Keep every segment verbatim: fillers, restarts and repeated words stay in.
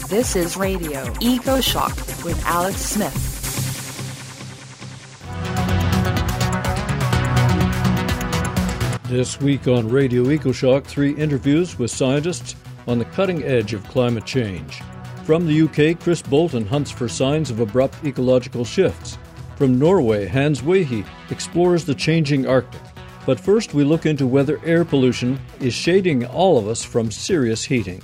This is Radio Eco Shock with Alex Smith. This week on Radio EcoShock, three interviews with scientists on the cutting edge of climate change. From the U K, Chris Bolton hunts for signs of abrupt ecological shifts. From Norway, Hans Wehe explores the changing Arctic. But first, we look into whether air pollution is shading all of us from serious heating.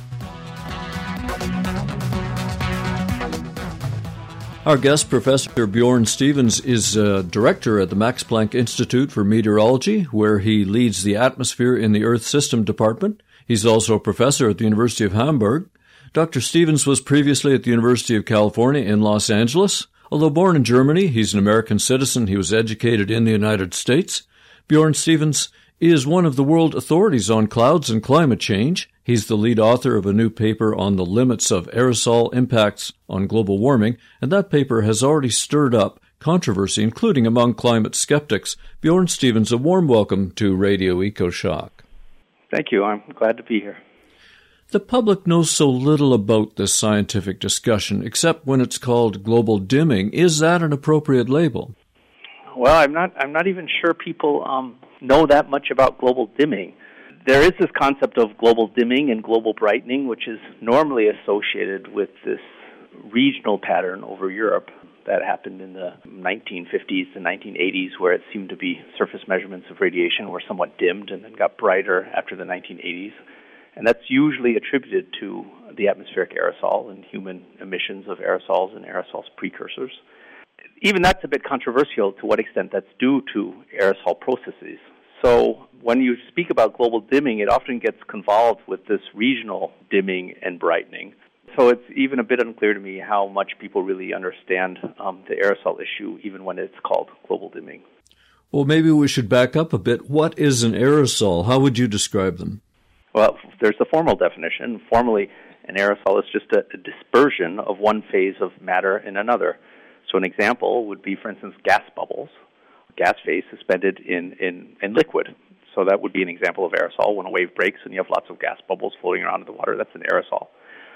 Our guest, Professor Bjorn Stevens, is a director at the Max Planck Institute for Meteorology, where he leads the Atmosphere in the Earth System Department. He's also a professor at the University of Hamburg. Doctor Stevens was previously at the University of California in Los Angeles. Although born in Germany, he's an American citizen. He was educated in the United States. Bjorn Stevens is one of the world authorities on clouds and climate change. He's the lead author of a new paper on the limits of aerosol impacts on global warming, and that paper has already stirred up controversy, including among climate skeptics. Bjorn Stevens, a warm welcome to Radio EcoShock. Thank you. I'm glad to be here. The public knows so little about this scientific discussion, except when it's called global dimming. Is that an appropriate label? Well, I'm not. I'm not even sure people um, know that much about global dimming. There is this concept of global dimming and global brightening, which is normally associated with this regional pattern over Europe that happened in the nineteen fifties to nineteen eighties, where it seemed to be surface measurements of radiation were somewhat dimmed and then got brighter after the nineteen eighties. And that's usually attributed to the atmospheric aerosol and human emissions of aerosols and aerosols precursors. Even that's a bit controversial to what extent that's due to aerosol processes. So when you speak about global dimming, it often gets convolved with this regional dimming and brightening. So it's even a bit unclear to me how much people really understand um, the aerosol issue, even when it's called global dimming. Well, maybe we should back up a bit. What is an aerosol? How would you describe them? Well, there's the formal definition. Formally, an aerosol is just a, a dispersion of one phase of matter in another. So an example would be, for instance, gas bubbles, gas phase suspended in, in, in liquid. So that would be an example of aerosol. When a wave breaks and you have lots of gas bubbles floating around in the water, that's an aerosol.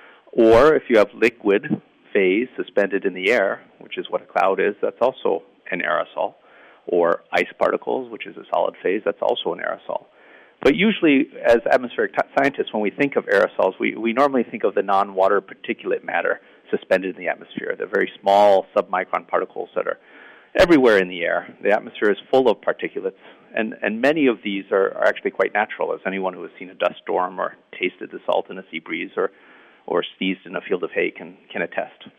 Or if you have liquid phase suspended in the air, which is what a cloud is, that's also an aerosol. Or ice particles, which is a solid phase, that's also an aerosol. But usually, as atmospheric t- scientists, when we think of aerosols, we, we normally think of the non-water particulate matter suspended in the atmosphere, the very small submicron particles that are everywhere in the air. The atmosphere is full of particulates, and, and many of these are, are actually quite natural, as anyone who has seen a dust storm or tasted the salt in a sea breeze or, or sneezed in a field of hay can, can attest.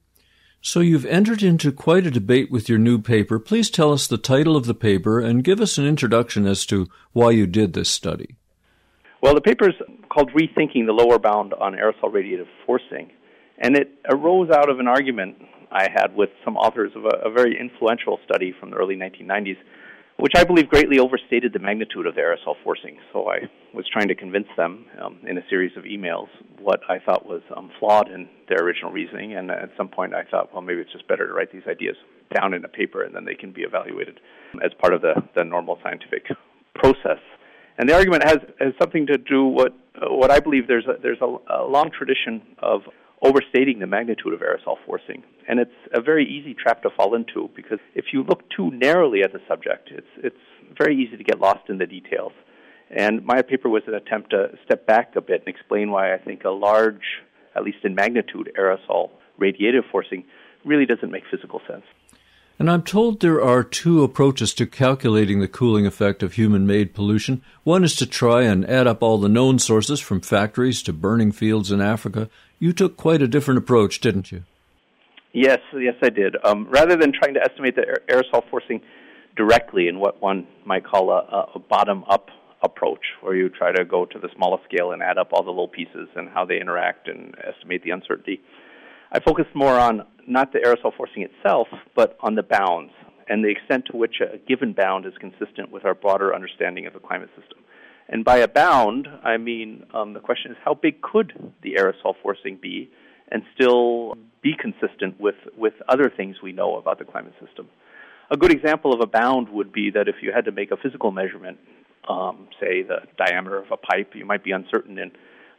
So you've entered into quite a debate with your new paper. Please tell us the title of the paper and give us an introduction as to why you did this study. Well, the paper is called Rethinking the Lower Bound on Aerosol Radiative Forcing, and it arose out of an argument I had with some authors of a, a very influential study from the early nineteen nineties, which I believe greatly overstated the magnitude of the aerosol forcing. So I was trying to convince them um, in a series of emails what I thought was um, flawed in their original reasoning, and at some point I thought, well, maybe it's just better to write these ideas down in a paper and then they can be evaluated as part of the, the normal scientific process. And the argument has, has something to do what uh, what I believe there's a, there's a, a long tradition of overstating the magnitude of aerosol forcing. And it's a very easy trap to fall into, because if you look too narrowly at the subject, it's it's very easy to get lost in the details. And my paper was an attempt to step back a bit and explain why I think a large, at least in magnitude, aerosol radiative forcing really doesn't make physical sense. And I'm told there are two approaches to calculating the cooling effect of human-made pollution. One is to try and add up all the known sources, from factories to burning fields in Africa. You took quite a different approach, didn't you? Yes, yes, I did. Um, rather than trying to estimate the aerosol forcing directly in what one might call a, a bottom-up approach, where you try to go to the smallest scale and add up all the little pieces and how they interact and estimate the uncertainty, I focused more on not the aerosol forcing itself, but on the bounds and the extent to which a given bound is consistent with our broader understanding of the climate system. And by a bound, I mean um, the question is, how big could the aerosol forcing be and still be consistent with, with other things we know about the climate system? A good example of a bound would be that if you had to make a physical measurement, um, say the diameter of a pipe, you might be uncertain in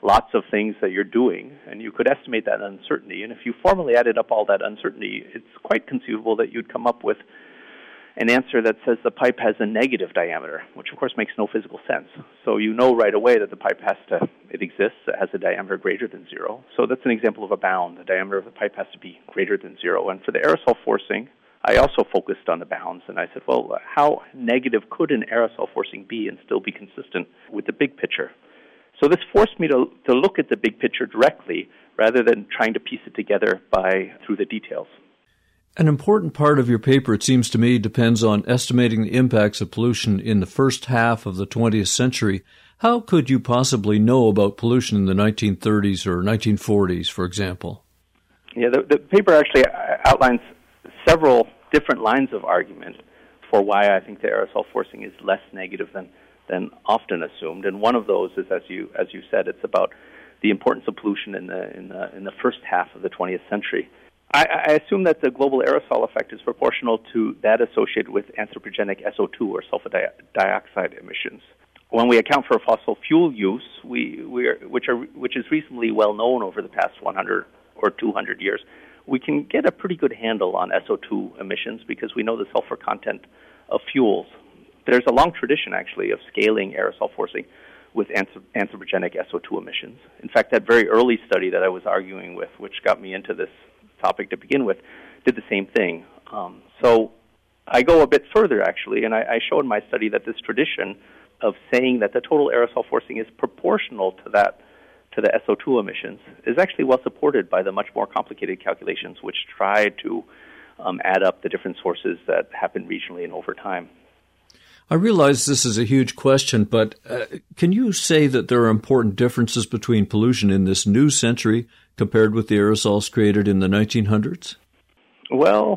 lots of things that you're doing, and you could estimate that uncertainty. And if you formally added up all that uncertainty, it's quite conceivable that you'd come up with an answer that says the pipe has a negative diameter, which of course makes no physical sense. So you know right away that the pipe has to, it exists, it has a diameter greater than zero. So that's an example of a bound. The diameter of the pipe has to be greater than zero. And for the aerosol forcing, I also focused on the bounds, and I said, well, how negative could an aerosol forcing be and still be consistent with the big picture? So this forced me to, to look at the big picture directly rather than trying to piece it together by through the details. An important part of your paper, it seems to me, depends on estimating the impacts of pollution in the first half of the twentieth century. How could you possibly know about pollution in the nineteen thirties or nineteen forties, for example? Yeah, the, the paper actually outlines several different lines of argument for why I think the aerosol forcing is less negative than, than often assumed. And one of those is, as you as you said, it's about the importance of pollution in the in the in the first half of the twentieth century. I, I assume that the global aerosol effect is proportional to that associated with anthropogenic S O two, or sulfur di- dioxide emissions. When we account for fossil fuel use, we, we are, which are which is reasonably well known over the past one hundred or two hundred years, we can get a pretty good handle on S O two emissions because we know the sulfur content of fuels. There's a long tradition, actually, of scaling aerosol forcing with anthropogenic S O two emissions. In fact, that very early study that I was arguing with, which got me into this topic to begin with, did the same thing. Um, so I go a bit further, actually, and I, I show in my study that this tradition of saying that the total aerosol forcing is proportional to that, to the S O two emissions, is actually well supported by the much more complicated calculations which try to um, add up the different sources that happen regionally and over time. I realize this is a huge question, but uh, can you say that there are important differences between pollution in this new century compared with the aerosols created in the nineteen hundreds? Well,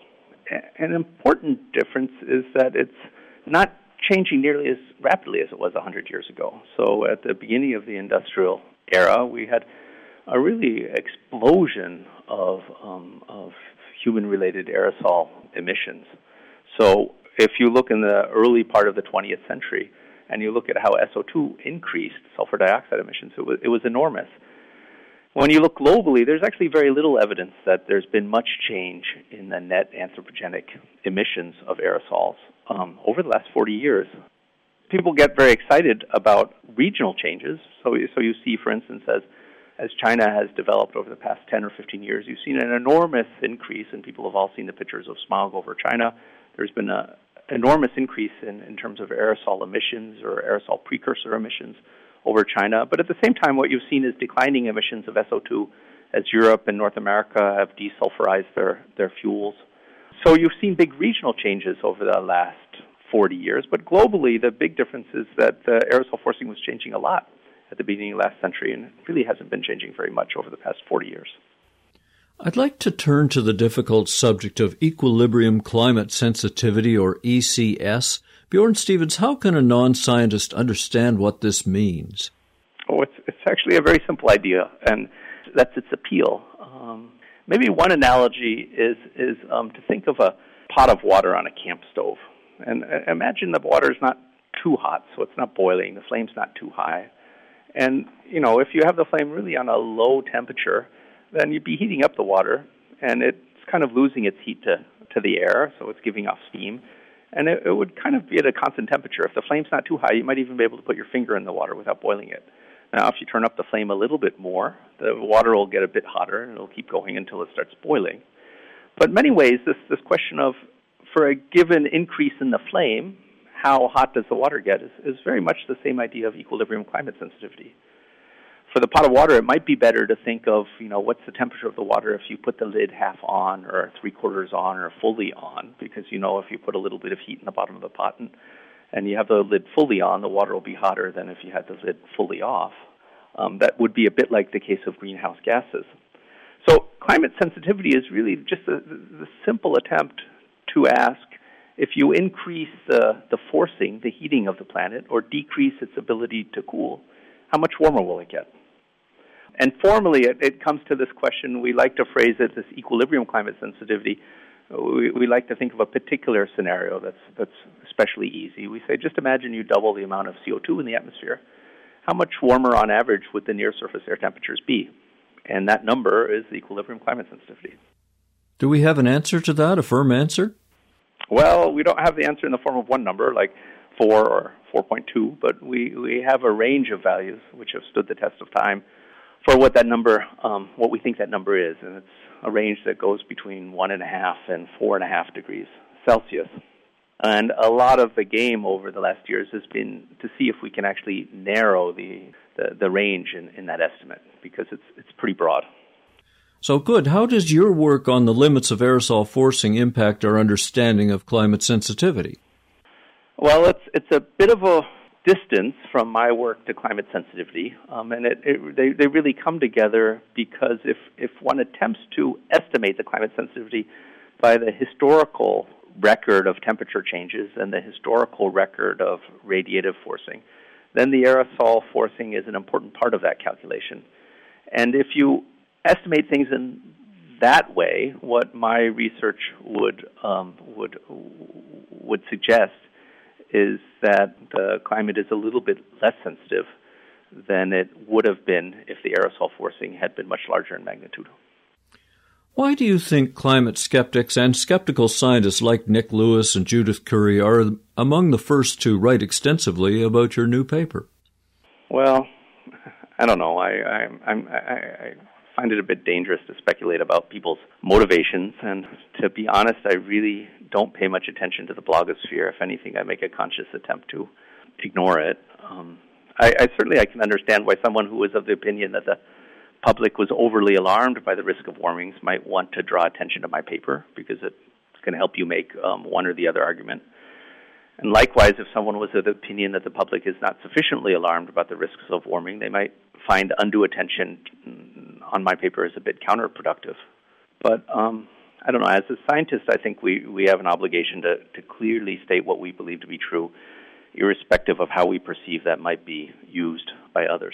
an important difference is that it's not changing nearly as rapidly as it was one hundred years ago. So at the beginning of the industrial era, we had a really explosion of, um, of human-related aerosol emissions. So if you look in the early part of the twentieth century and you look at how S O two increased sulfur dioxide emissions, it was, it was enormous. When you look globally, there's actually very little evidence that there's been much change in the net anthropogenic emissions of aerosols um, over the last forty years. People get very excited about regional changes. So, so you see, for instance, as as China has developed over the past ten or fifteen years, you've seen an enormous increase, and people have all seen the pictures of smog over China. There's been an enormous increase in, in terms of aerosol emissions or aerosol precursor emissions over China. But at the same time, what you've seen is declining emissions of S O two as Europe and North America have desulfurized their, their fuels. So you've seen big regional changes over the last forty years. But globally, the big difference is that the aerosol forcing was changing a lot at the beginning of last century, and it really hasn't been changing very much over the past forty years. I'd like to turn to the difficult subject of equilibrium climate sensitivity, or E C S. Bjorn Stevens, how can a non-scientist understand what this means? Oh, it's it's actually a very simple idea, and that's its appeal. Um, maybe one analogy is is um, to think of a pot of water on a camp stove. And uh, imagine the water is not too hot, so it's not boiling, the flame's not too high. And, you know, if you have the flame really on a low temperature, then you'd be heating up the water, and it's kind of losing its heat to, to the air, so it's giving off steam. And it, it would kind of be at a constant temperature. If the flame's not too high, you might even be able to put your finger in the water without boiling it. Now, if you turn up the flame a little bit more, the water will get a bit hotter, and it'll keep going until it starts boiling. But in many ways, this, this question of, for a given increase in the flame, how hot does the water get, is, is very much the same idea of equilibrium climate sensitivity. For the pot of water, it might be better to think of, you know, what's the temperature of the water if you put the lid half on or three-quarters on or fully on, because, you know, if you put a little bit of heat in the bottom of the pot and, and you have the lid fully on, the water will be hotter than if you had the lid fully off. Um, that would be a bit like the case of greenhouse gases. So climate sensitivity is really just a, the simple attempt to ask, if you increase the, the forcing, the heating of the planet, or decrease its ability to cool, how much warmer will it get? And formally, it, it comes to this question. We like to phrase it as equilibrium climate sensitivity. We, we like to think of a particular scenario that's that's especially easy. We say, just imagine you double the amount of C O two in the atmosphere, how much warmer on average would the near surface air temperatures be? And that number is the equilibrium climate sensitivity. Do we have an answer to that, a firm answer? Well, we don't have the answer in the form of one number, like four or four point two, but we, we have a range of values which have stood the test of time for what that number, um, what we think that number is. And it's a range that goes between one and a half and four and a half degrees Celsius. And a lot of the game over the last years has been to see if we can actually narrow the, the, the range in, in that estimate, because it's it's pretty broad. So good. How does your work on the limits of aerosol forcing impact our understanding of climate sensitivity? Well, it's it's a bit of a distance from my work to climate sensitivity, um, and it, it, they, they really come together because if, if one attempts to estimate the climate sensitivity by the historical record of temperature changes and the historical record of radiative forcing, then the aerosol forcing is an important part of that calculation. And if you estimate things in that way, what my research would um, would would suggest is that the climate is a little bit less sensitive than it would have been if the aerosol forcing had been much larger in magnitude. Why do you think climate skeptics and skeptical scientists like Nick Lewis and Judith Curry are among the first to write extensively about your new paper? Well, I don't know. I I, I'm, I, I find it a bit dangerous to speculate about people's motivations, and to be honest, I really don't pay much attention to the blogosphere. If anything, I make a conscious attempt to ignore it. Um, I, I certainly I can understand why someone who is of the opinion that the public was overly alarmed by the risk of warmings might want to draw attention to my paper, because it's going to help you make um, one or the other argument. And likewise, if someone was of the opinion that the public is not sufficiently alarmed about the risks of warming, they might find undue attention on my paper as a bit counterproductive. But um, I don't know, as a scientist, I think we, we have an obligation to, to clearly state what we believe to be true, irrespective of how we perceive that might be used by others.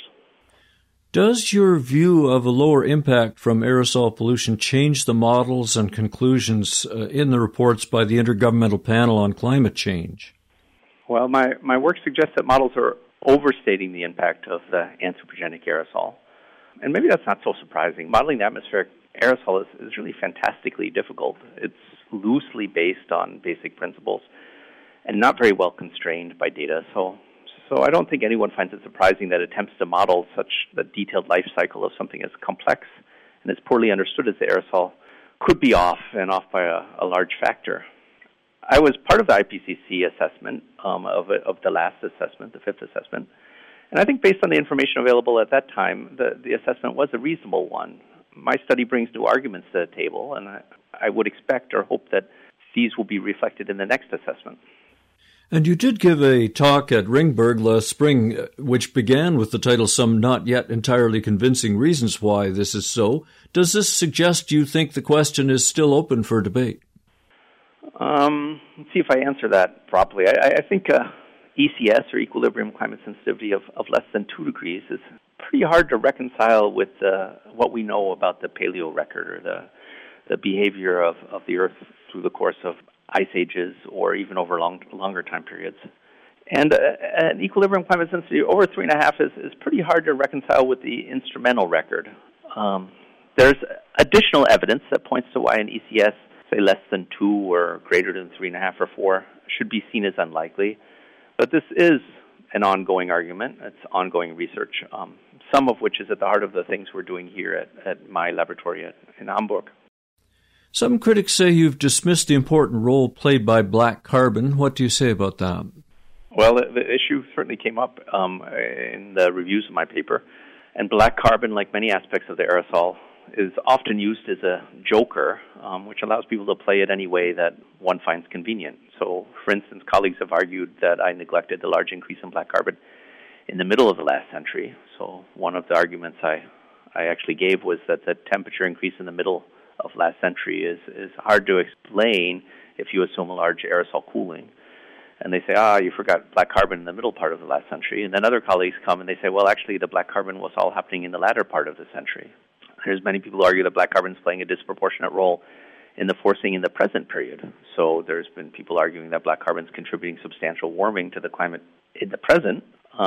Does your view of a lower impact from aerosol pollution change the models and conclusions uh, in the reports by the Intergovernmental Panel on Climate Change? Well, my, my work suggests that models are overstating the impact of the anthropogenic aerosol. And maybe that's not so surprising. Modeling the atmospheric aerosol is, is really fantastically difficult. It's loosely based on basic principles and not very well constrained by data. So So I don't think anyone finds it surprising that attempts to model such the detailed life cycle of something as complex and as poorly understood as the aerosol could be off, and off by a, a large factor. I was part of the I P C C assessment um, of, of the last assessment, the fifth assessment, and I think based on the information available at that time, the, the assessment was a reasonable one. My study brings new arguments to the table, and I, I would expect or hope that these will be reflected in the next assessment. And you did give a talk at Ringberg last spring, which began with the title, Some Not Yet Entirely Convincing Reasons Why This Is So. Does this suggest you think the question is still open for debate? Um, let's see if I answer that properly. I, I think uh, E C S, or equilibrium climate sensitivity, of, of less than two degrees is pretty hard to reconcile with uh, what we know about the paleo record, or the, the behavior of, of the Earth through the course of ice ages, or even over long, longer time periods. And uh, an equilibrium climate sensitivity over three and a half is, is pretty hard to reconcile with the instrumental record. Um, there's additional evidence that points to why an E C S, say less than two or greater than three and a half or four, should be seen as unlikely. But this is an ongoing argument. It's ongoing research, um, some of which is at the heart of the things we're doing here at, at my laboratory at, in Hamburg. Some critics say you've dismissed the important role played by black carbon. What do you say about that? Well, the, the issue certainly came up um, in the reviews of my paper. And black carbon, like many aspects of the aerosol, is often used as a joker, um, which allows people to play it any way that one finds convenient. So, for instance, colleagues have argued that I neglected the large increase in black carbon in the middle of the last century. So one of the arguments I, I actually gave was that the temperature increase in the middle of last century is, is hard to explain if you assume a large aerosol cooling. And they say, ah, you forgot black carbon in the middle part of the last century. And then other colleagues come and they say, well, actually, the black carbon was all happening in the latter part of the century. There's many people who argue that black carbon is playing a disproportionate role in the forcing in the present period. So there's been people arguing that black carbon is contributing substantial warming to the climate in the present. Um,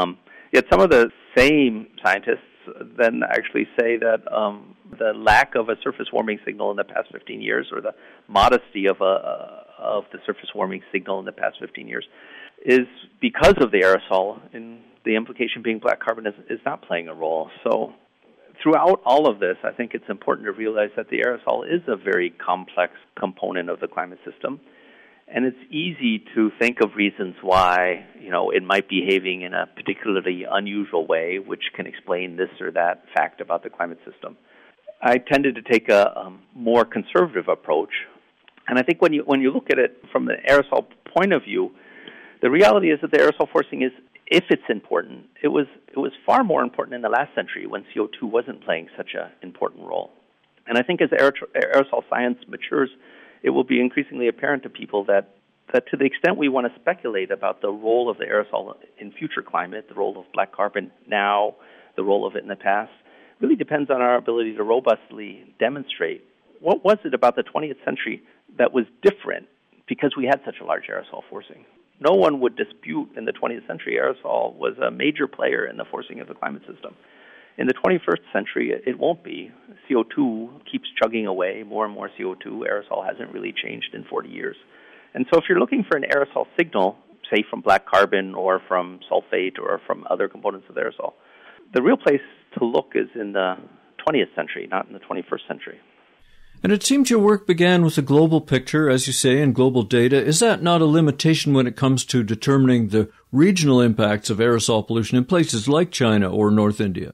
Yet some of the same scientists then actually say that um, the lack of a surface warming signal in the past fifteen years, or the modesty of a uh, of the surface warming signal in the past fifteen years, is because of the aerosol, and the implication being black carbon is, is not playing a role. So throughout all of this, I think it's important to realize that the aerosol is a very complex component of the climate system. And it's easy to think of reasons why, you know, it might be behaving in a particularly unusual way, which can explain this or that fact about the climate system. I tended to take a um, more conservative approach. And I think when you when you look at it from the aerosol point of view, the reality is that the aerosol forcing is, if it's important, it was it was far more important in the last century when C O two wasn't playing such an important role. And I think as aerosol science matures, it will be increasingly apparent to people that, that to the extent we want to speculate about the role of the aerosol in future climate, the role of black carbon now, the role of it in the past, really depends on our ability to robustly demonstrate what was it about the twentieth century that was different because we had such a large aerosol forcing. No one would dispute in the twentieth century aerosol was a major player in the forcing of the climate system. In the twenty-first century, it won't be. C O two keeps chugging away, more and more C O two. Aerosol hasn't really changed in forty years. And so if you're looking for an aerosol signal, say from black carbon or from sulfate or from other components of the aerosol, the real place to look is in the twentieth century, not in the twenty-first century. And it seems your work began with a global picture, as you say, and global data. Is that not a limitation when it comes to determining the regional impacts of aerosol pollution in places like China or North India?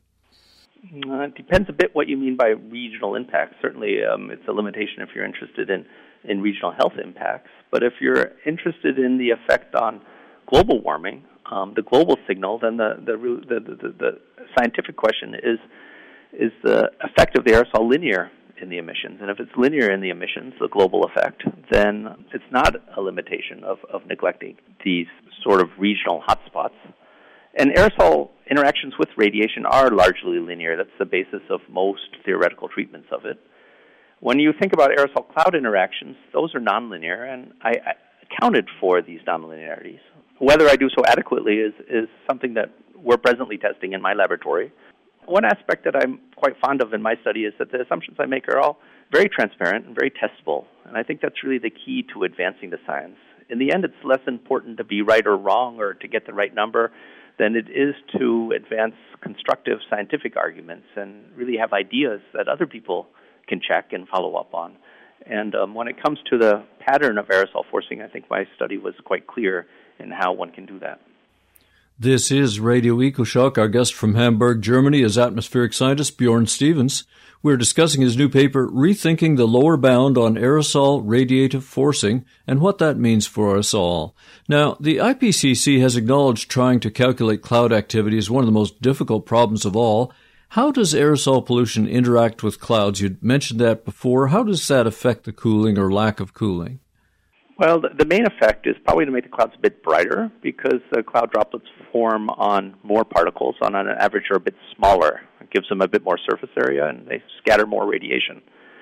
Uh, it depends a bit what you mean by regional impacts. Certainly, um, it's a limitation if you're interested in, in regional health impacts. But if you're interested in the effect on global warming, um, the global signal, then the the, the the the scientific question is, is the effect of the aerosol linear in the emissions? And if it's linear in the emissions, the global effect, then it's not a limitation of, of neglecting these sort of regional hotspots. And aerosol interactions with radiation are largely linear. That's the basis of most theoretical treatments of it. When you think about aerosol cloud interactions, those are nonlinear, and I, I accounted for these nonlinearities. Whether I do so adequately is, is something that we're presently testing in my laboratory. One aspect that I'm quite fond of in my study is that the assumptions I make are all very transparent and very testable, and I think that's really the key to advancing the science. In the end, it's less important to be right or wrong or to get the right number than it is to advance constructive scientific arguments and really have ideas that other people can check and follow up on. And um, when it comes to the pattern of aerosol forcing, I think my study was quite clear in how one can do that. This is Radio EcoShock. Our guest from Hamburg, Germany, is atmospheric scientist Bjorn Stevens. We're discussing his new paper, Rethinking the Lower Bound on Aerosol Radiative Forcing, and what that means for us all. Now, the I P C C has acknowledged trying to calculate cloud activity is one of the most difficult problems of all. How does aerosol pollution interact with clouds? You mentioned that before. How does that affect the cooling or lack of cooling? Well, the main effect is probably to make the clouds a bit brighter because the cloud droplets form on more particles, on an average are a bit smaller. It gives them a bit more surface area and they scatter more radiation.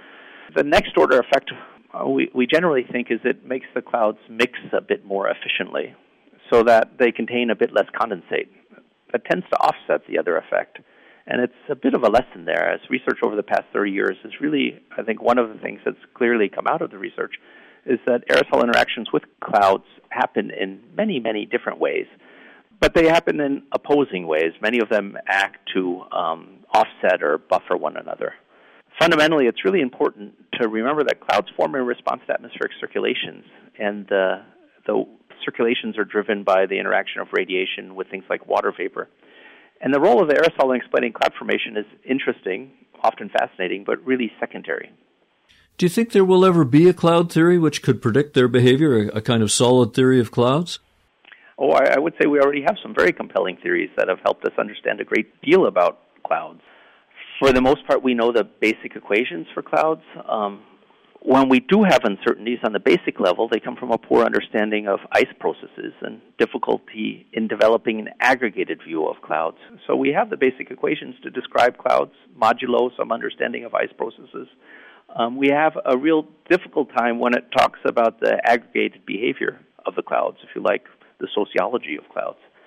The next order effect uh, we, we generally think is it makes the clouds mix a bit more efficiently so that they contain a bit less condensate. That tends to offset the other effect. And it's a bit of a lesson there as research over the past thirty years is really, I think, one of the things that's clearly come out of the research is that aerosol interactions with clouds happen in many, many different ways. But they happen in opposing ways. Many of them act to um, offset or buffer one another. Fundamentally, it's really important to remember that clouds form in response to atmospheric circulations, and uh, the circulations are driven by the interaction of radiation with things like water vapor. And the role of the aerosol in explaining cloud formation is interesting, often fascinating, but really secondary. Do you think there will ever be a cloud theory which could predict their behavior, a, a kind of solid theory of clouds? Oh, I, I would say we already have some very compelling theories that have helped us understand a great deal about clouds. For the most part, we know the basic equations for clouds. Um, when we do have uncertainties on the basic level, they come from a poor understanding of ice processes and difficulty in developing an aggregated view of clouds. So we have the basic equations to describe clouds, modulo some understanding of ice processes. Um, we have a real difficult time when it talks about the aggregated behavior of the clouds, if you like, the sociology of clouds.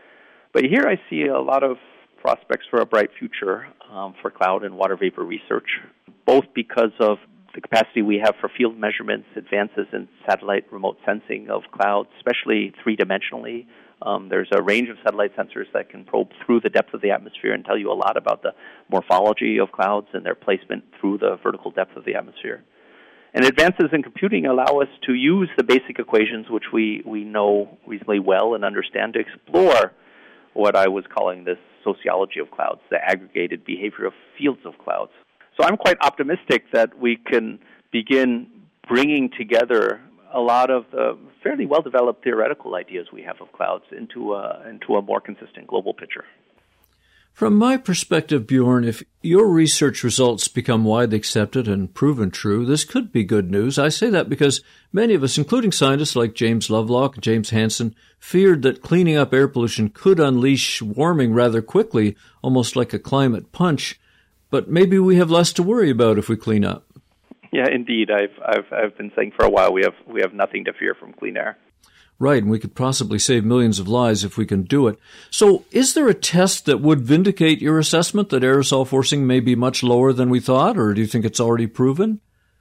But here I see a lot of prospects for a bright future um, for cloud and water vapor research, both because of the capacity we have for field measurements, advances in satellite remote sensing of clouds, especially three-dimensionally. Um, there's a range of satellite sensors that can probe through the depth of the atmosphere and tell you a lot about the morphology of clouds and their placement through the vertical depth of the atmosphere. And advances in computing allow us to use the basic equations, which we, we know reasonably well and understand, to explore what I was calling this sociology of clouds, the aggregated behavior of fields of clouds. So I'm quite optimistic that we can begin bringing together a lot of the fairly well-developed theoretical ideas we have of clouds into a, into a more consistent global picture. From my perspective, Bjorn, if your research results become widely accepted and proven true, this could be good news. I say that because many of us, including scientists like James Lovelock and James Hansen, feared that cleaning up air pollution could unleash warming rather quickly, almost like a climate punch. But maybe we have less to worry about if we clean up. Yeah, indeed. I've I've I've been saying for a while we have we have nothing to fear from clean air. Right, and we could possibly save millions of lives if we can do it. So is there a test that would vindicate your assessment that aerosol forcing may be much lower than we thought, or do you think it's already proven?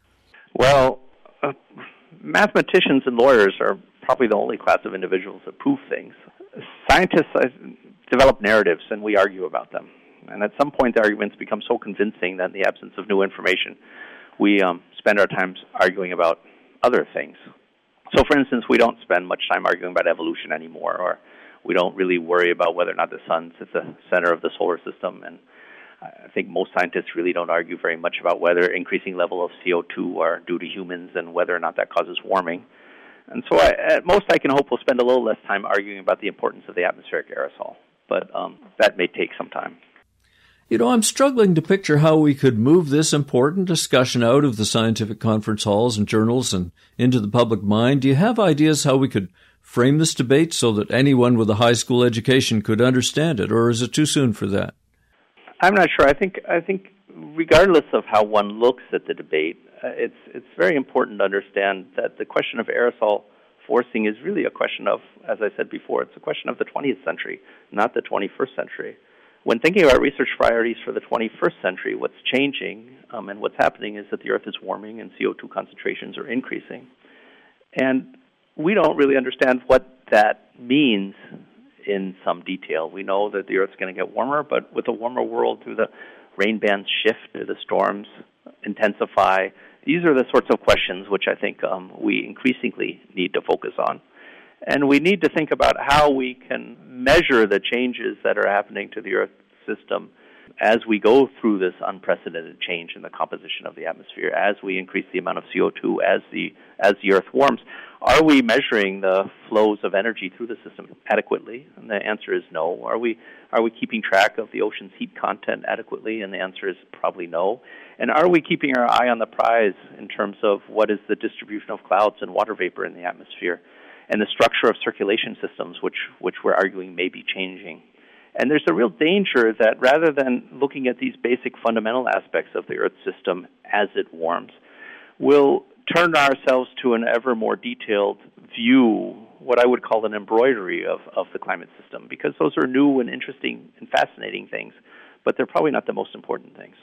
Well, uh, mathematicians and lawyers are probably the only class of individuals that prove things. Scientists uh, develop narratives, and we argue about them. And at some point, the arguments become so convincing that in the absence of new information, we um, spend our time arguing about other things. So, for instance, we don't spend much time arguing about evolution anymore, or we don't really worry about whether or not the sun's at the center of the solar system. And I think most scientists really don't argue very much about whether increasing level of C O two are due to humans and whether or not that causes warming. And so I, at most I can hope we'll spend a little less time arguing about the importance of the atmospheric aerosol. But um, that may take some time. You know, I'm struggling to picture how we could move this important discussion out of the scientific conference halls and journals and into the public mind. Do you have ideas how we could frame this debate so that anyone with a high school education could understand it, or is it too soon for that? I'm not sure. I think I think regardless of how one looks at the debate, uh, it's it's very important to understand that the question of aerosol forcing is really a question of, as I said before, it's a question of the twentieth century, not the twenty-first century. When thinking about research priorities for the twenty-first century, what's changing um, and what's happening is that the Earth is warming and C O two concentrations are increasing. And we don't really understand what that means in some detail. We know that the Earth's going to get warmer, but with a warmer world, do the rain bands shift, do the storms intensify? These are the sorts of questions which I think um, we increasingly need to focus on. And we need to think about how we can measure the changes that are happening to the Earth system as we go through this unprecedented change in the composition of the atmosphere, as we increase the amount of C O two, as the as the Earth warms. Are we measuring the flows of energy through the system adequately? And the answer is no. Are we are we keeping track of the ocean's heat content adequately? And the answer is probably no. And are we keeping our eye on the prize in terms of what is the distribution of clouds and water vapor in the atmosphere, and the structure of circulation systems, which, which we're arguing may be changing? And there's a real danger that rather than looking at these basic fundamental aspects of the Earth system as it warms, we'll turn ourselves to an ever more detailed view, what I would call an embroidery of, of the climate system, because those are new and interesting and fascinating things, but they're probably not the most important things.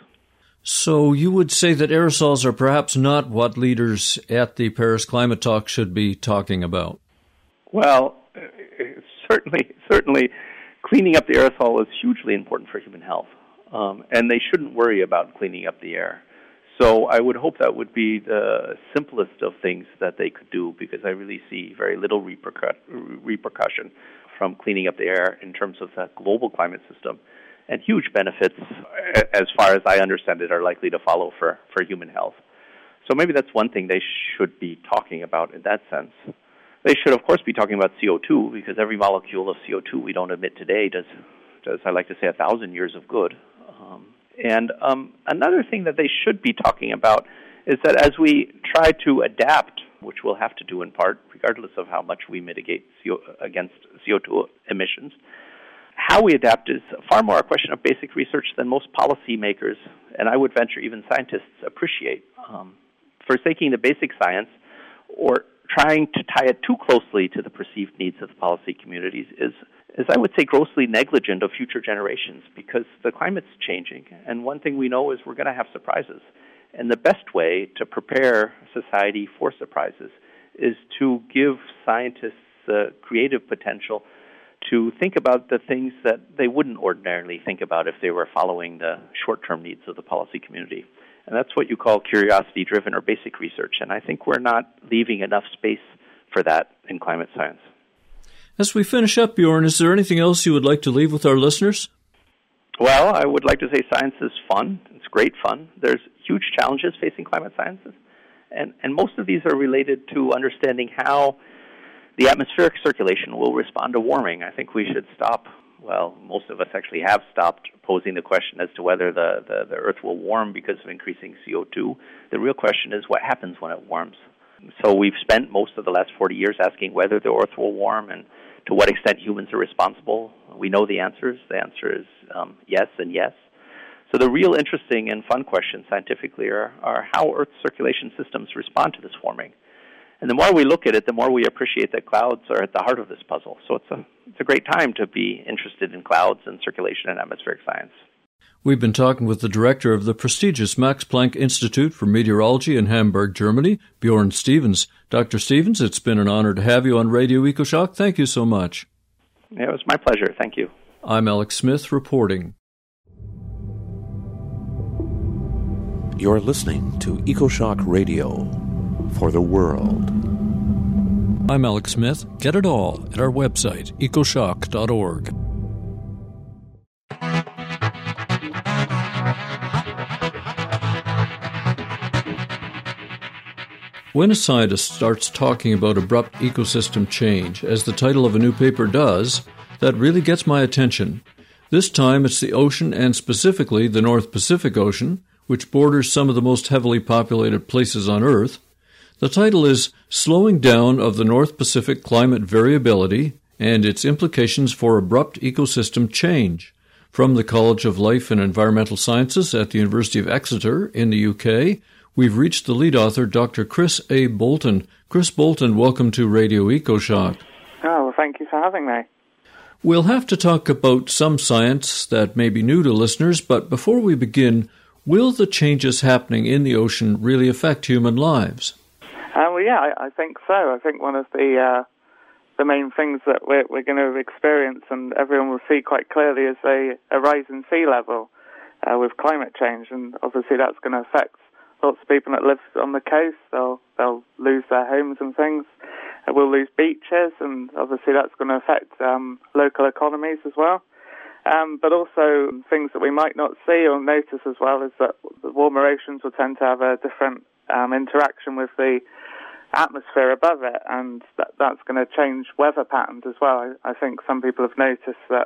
So you would say that aerosols are perhaps not what leaders at the Paris Climate Talk should be talking about? Well, certainly, certainly, cleaning up the aerosol is hugely important for human health, um, and they shouldn't worry about cleaning up the air. So I would hope that would be the simplest of things that they could do, because I really see very little repercu- repercussion from cleaning up the air in terms of that global climate system, and huge benefits, as far as I understand it, are likely to follow for, for human health. So maybe that's one thing they should be talking about in that sense. They should, of course, be talking about C O two, because every molecule of C O two we don't emit today does, does I like to say, a thousand years of good. Um, and um, another thing that they should be talking about is that as we try to adapt, which we'll have to do in part, regardless of how much we mitigate C O, against C O two emissions, how we adapt is far more a question of basic research than most policymakers, and I would venture even scientists, appreciate. Um, forsaking the basic science, or trying to tie it too closely to the perceived needs of the policy communities is, is I would say, grossly negligent of future generations, because the climate's changing, and one thing we know is we're going to have surprises. And the best way to prepare society for surprises is to give scientists the creative potential to think about the things that they wouldn't ordinarily think about if they were following the short-term needs of the policy community. And that's what you call curiosity-driven or basic research. And I think we're not leaving enough space for that in climate science. As we finish up, Bjorn, is there anything else you would like to leave with our listeners? Well, I would like to say science is fun. It's great fun. There's huge challenges facing climate sciences. And, and most of these are related to understanding how the atmospheric circulation will respond to warming. I think we should stop, well, most of us actually have stopped posing the question as to whether the, the, the Earth will warm because of increasing C O two. The real question is what happens when it warms. So we've spent most of the last forty years asking whether the Earth will warm and to what extent humans are responsible. We know the answers. The answer is um, yes and yes. So the real interesting and fun questions scientifically are, are how Earth's circulation systems respond to this warming. And the more we look at it, the more we appreciate that clouds are at the heart of this puzzle. So it's a, it's a great time to be interested in clouds and circulation and atmospheric science. We've been talking with the director of the prestigious Max Planck Institute for Meteorology in Hamburg, Germany, Bjorn Stevens. Doctor Stevens, it's been an honor to have you on Radio EcoShock. Thank you so much. Yeah, it was my pleasure. Thank you. I'm Alex Smith reporting. You're listening to EcoShock Radio for the world. I'm Alex Smith. Get it all at our website, ecoshock dot org. When a scientist starts talking about abrupt ecosystem change, as the title of a new paper does, that really gets my attention. This time it's the ocean, and specifically the North Pacific Ocean, which borders some of the most heavily populated places on Earth. The title is Slowing Down of the North Pacific Climate Variability and Its Implications for Abrupt Ecosystem Change, from the College of Life and Environmental Sciences at the University of Exeter in the U K. We've reached the lead author, Doctor Chris A. Bolton. Chris Bolton, welcome to Radio EcoShock. Oh, well, thank you for having me. We'll have to talk about some science that may be new to listeners, but before we begin, will the changes happening in the ocean really affect human lives? Uh, well, yeah, I, I think so. I think one of the uh, the main things that we're, we're going to experience and everyone will see quite clearly is a, a rise in sea level uh, with climate change, and obviously that's going to affect lots of people that live on the coast. They'll they'll lose their homes and things. Uh, we'll lose beaches, and obviously that's going to affect um, local economies as well. Um, but also things that we might not see or notice as well is that the warmer oceans will tend to have a different um, interaction with the atmosphere above it, and that, that's going to change weather patterns as well. I, I think some people have noticed that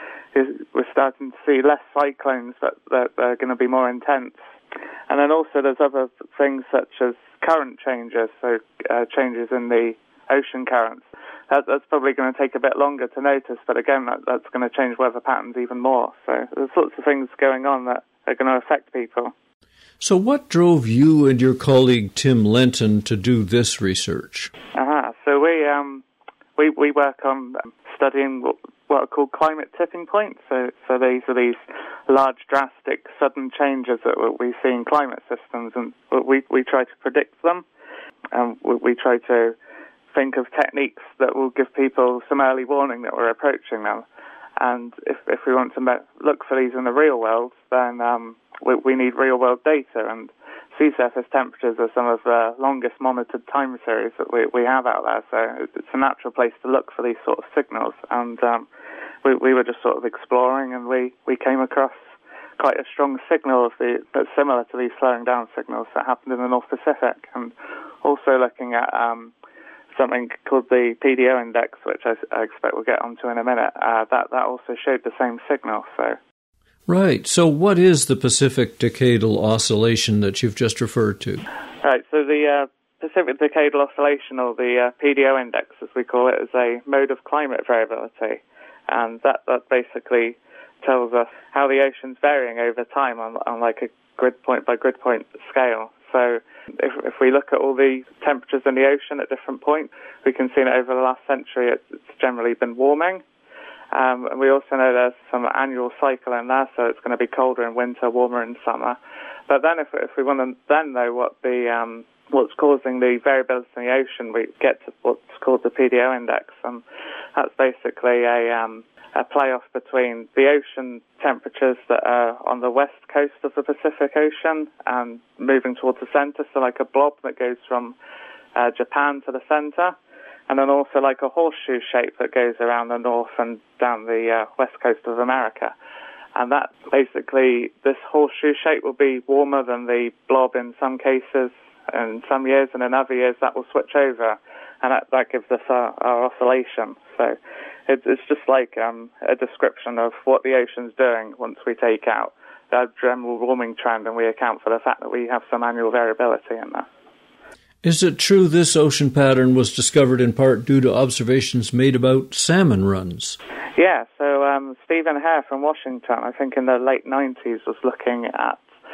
we're starting to see less cyclones, but that they're going to be more intense. And then also there's other things such as current changes, so uh, changes in the ocean currents. That, that's probably going to take a bit longer to notice, but again, that, that's going to change weather patterns even more. So there's lots of things going on that are going to affect people. So what drove you and your colleague Tim Lenton to do this research? Uh-huh. So we um we we work on studying what, what are called climate tipping points. So so these are these large, drastic, sudden changes that we see in climate systems, and we we try to predict them, and we, we try to think of techniques that will give people some early warning that we're approaching them. And if if we want to me- look for these in the real world, then um, we, we need real-world data. And sea surface temperatures are some of the longest monitored time series that we, we have out there. So it's a natural place to look for these sort of signals. And um, we, we were just sort of exploring, and we, we came across quite a strong signal of the, that's similar to these slowing down signals that happened in the North Pacific. And also looking at Um, something called the P D O index, which I, I expect we'll get onto in a minute, uh, that, that also showed the same signal. So, Right. So what is the Pacific Decadal Oscillation that you've just referred to? Right. So the uh, Pacific Decadal Oscillation, or the uh, P D O index, as we call it, is a mode of climate variability. And that, that basically tells us how the ocean's varying over time on, on like a grid point by grid point scale. So if, if we look at all the temperatures in the ocean at different points, we can see that over the last century it's, it's generally been warming. Um, and we also know there's some annual cycle in there, so it's going to be colder in winter, warmer in summer. But then if, if we want to then know what the um, what's causing the variability in the ocean, we get to what's called the P D O index, and that's basically a, um, a playoff between the ocean temperatures that are on the west coast of the Pacific Ocean and moving towards the center, so like a blob that goes from uh, Japan to the center, and then also like a horseshoe shape that goes around the north and down the uh, west coast of America. And that basically, this horseshoe shape will be warmer than the blob in some cases, in some years, and in other years that will switch over, and that, that gives us our, our oscillation. So it, it's just like um, a description of what the ocean's doing once we take out that general warming trend and we account for the fact that we have some annual variability in there. Is it true this ocean pattern was discovered in part due to observations made about salmon runs? Yeah, so um, Stephen Hare from Washington, I think in the late nineties, was looking at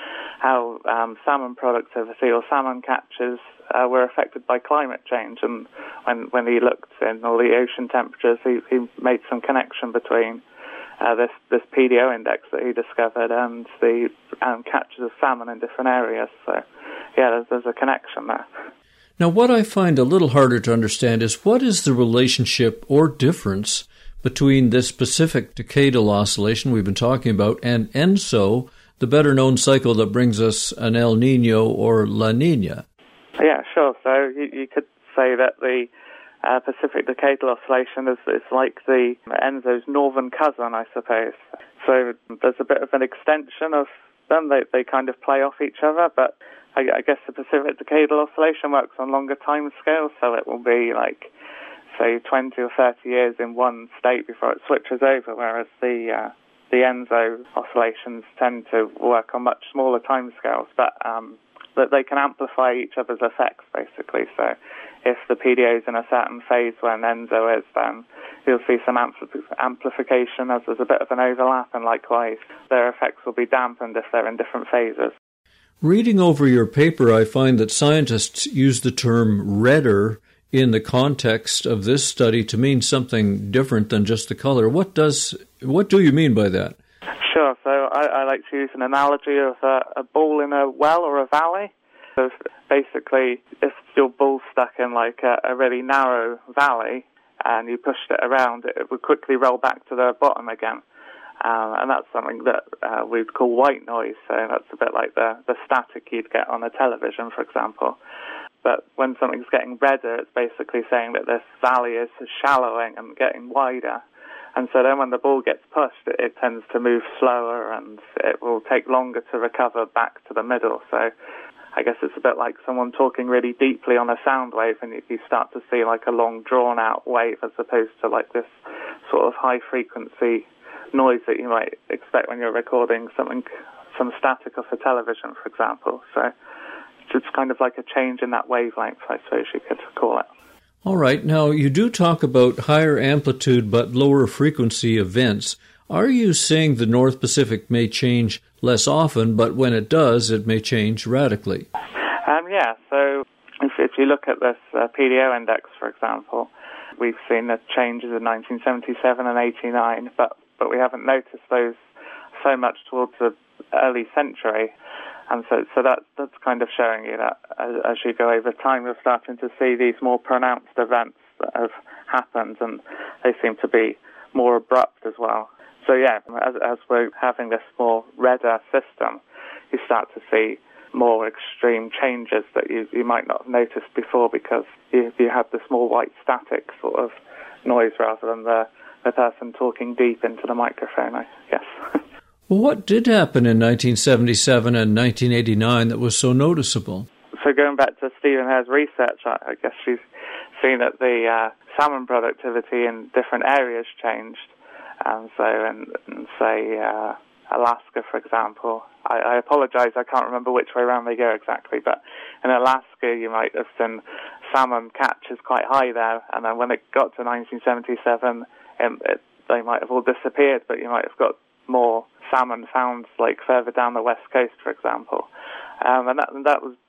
how um, salmon productivity or salmon catches uh, were affected by climate change. And when, when he looked in all the ocean temperatures, he, he made some connection between uh, this, this P D O index that he discovered and the um, catches of salmon in different areas. So, yeah, there's, there's a connection there. Now, what I find a little harder to understand is what is the relationship or difference between this Pacific decadal oscillation we've been talking about and ENSO, the better-known cycle that brings us an El Nino or La Nina? Yeah, sure. So you, you could say that the uh, Pacific decadal oscillation is, is like the ENSO's northern cousin, I suppose. So there's a bit of an extension of them. They, they kind of play off each other, but I, I guess the Pacific decadal oscillation works on longer time scales, so it will be like, say, twenty or thirty years in one state before it switches over, whereas the uh, the ENSO oscillations tend to work on much smaller timescales, but um, that they can amplify each other's effects, basically. So if the P D O is in a certain phase when ENSO is, then you'll see some ampl- amplification as there's a bit of an overlap, and likewise their effects will be dampened if they're in different phases. Reading over your paper, I find that scientists use the term redder in the context of this study to mean something different than just the color. What does what do you mean by that? Sure. So I, I like to use an analogy of a, a ball in a well or a valley. So basically, if your ball's stuck in like a, a really narrow valley and you pushed it around, it would quickly roll back to the bottom again. Um, and that's something that uh, we'd call white noise. So that's a bit like the, the static you'd get on a television, for example. But when something's getting redder, it's basically saying that this valley is shallowing and getting wider. And so then when the ball gets pushed, it, it tends to move slower and it will take longer to recover back to the middle. So I guess it's a bit like someone talking really deeply on a sound wave, and you, you start to see like a long drawn-out wave as opposed to like this sort of high-frequency noise that you might expect when you're recording something, some static off a television, for example. So it's kind of like a change in that wavelength, I suppose you could call it. All right. Now, you do talk about higher amplitude but lower frequency events. Are you saying the North Pacific may change less often, but when it does, it may change radically? Um, yeah. So if, if you look at this uh, P D O index, for example, we've seen the changes in nineteen seventy-seven and eighty-nine, but, but we haven't noticed those so much towards the early century. And so, so that, that's kind of showing you that as, as you go over time, you're starting to see these more pronounced events that have happened, and they seem to be more abrupt as well. So yeah, as, as we're having this more redder system, you start to see more extreme changes that you, you might not have noticed before because you, you have this more white static sort of noise rather than the, the person talking deep into the microphone, I guess. Well, what did happen in nineteen seventy-seven and nineteen eighty-nine that was so noticeable? So going back to Stephen Hare's research, I, I guess she's seen that the uh, salmon productivity in different areas changed. Um, so in, in say, uh, Alaska, for example, I, I apologize, I can't remember which way around they go exactly, but in Alaska you might have seen salmon catches quite high there, and then when it got to nineteen seventy-seven, it, it, they might have all disappeared, but you might have got more salmon found like further down the west coast, for example. Um, and that, that was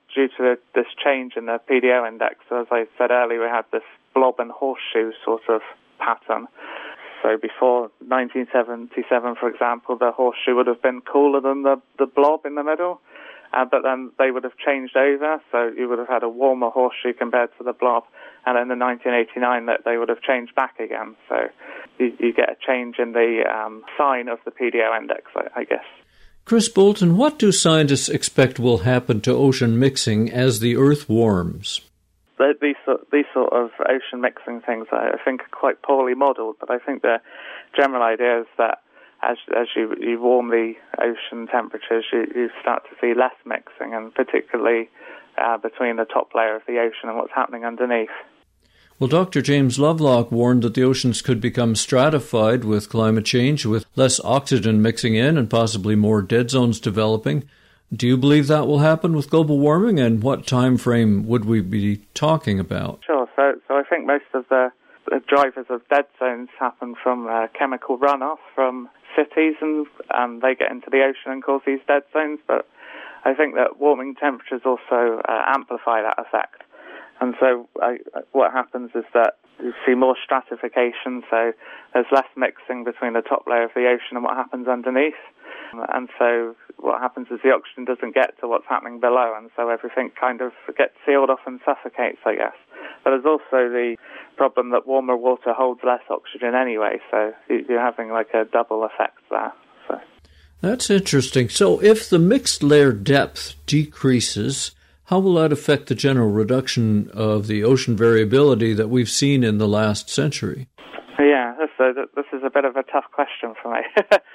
due to this change in the P D O index. So as I said earlier, we had this blob and horseshoe sort of pattern. So before nineteen seventy-seven, for example, the horseshoe would have been cooler than the, the blob in the middle, uh, but then they would have changed over, so you would have had a warmer horseshoe compared to the blob, and then in nineteen eighty-nine that they would have changed back again. So you, you get a change in the um, sign of the P D O index, I, I guess. Chris Bolton, what do scientists expect will happen to ocean mixing as the Earth warms? These sort, these sort of ocean mixing things, I think, are quite poorly modelled, but I think the general idea is that as as you, you warm the ocean temperatures, you, you start to see less mixing, and particularly uh, between the top layer of the ocean and what's happening underneath. Well, Doctor James Lovelock warned that the oceans could become stratified with climate change, with less oxygen mixing in and possibly more dead zones developing. Do you believe that will happen with global warming, and what time frame would we be talking about? Sure. So, so I think most of the, the drivers of dead zones happen from uh, chemical runoff from cities, and um, they get into the ocean and cause these dead zones. But I think that warming temperatures also uh, amplify that effect. And so I, what happens is that you see more stratification, so there's less mixing between the top layer of the ocean and what happens underneath. And so what happens is the oxygen doesn't get to what's happening below, and so everything kind of gets sealed off and suffocates, I guess. But there's also the problem that warmer water holds less oxygen anyway, so you're having like a double effect there. So. That's interesting. So if the mixed layer depth decreases, how will that affect the general reduction of the ocean variability that we've seen in the last century? Yeah, this, uh, this is a bit of a tough question for me.